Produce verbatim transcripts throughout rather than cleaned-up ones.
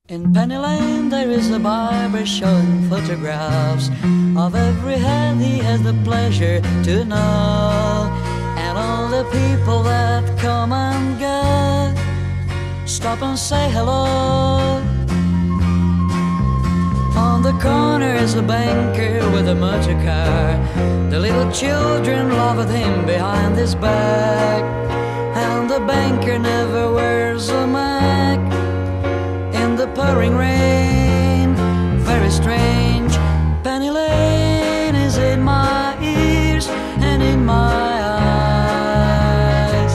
In Penny Lane there is a barber showing photographs of every head he has the pleasure to know, and all the people that come and go stop and say hello. On the corner is a banker with a motor car. The little children laugh at him behind his back, and the banker never wears a mac. In the pouring rain, very strange, Penny Lane is in my ears and in my eyes.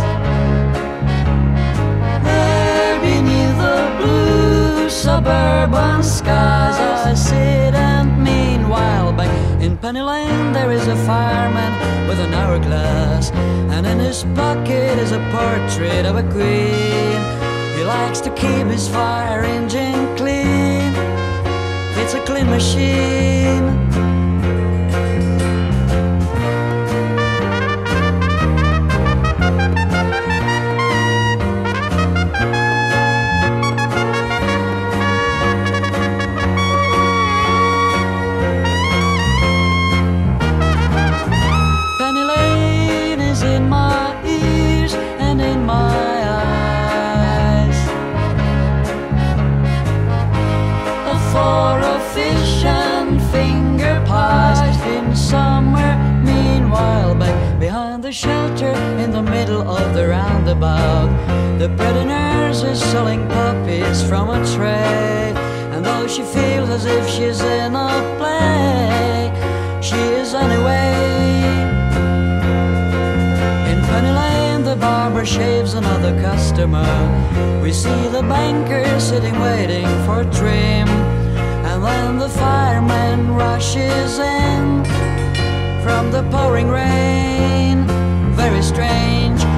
There beneath the blue suburban skies I sit, and meanwhile back in Penny Lane there is a fireman with an hourglass, and in his pocket is a portrait of a queen. He likes to keep his fire engine clean. It's a clean machine. Penny Lane is in my ears and in my for a fish and finger pies in somewhere. Meanwhile back behind the shelter in the middle of the roundabout, the pretty nurse is selling puppies from a tray, and though she feels as if she's in a play, she is anyway. In Penny Lane the barber shaves another customer. We see the banker sitting waiting for trim, and then the fireman rushes in from the pouring rain. Very strange,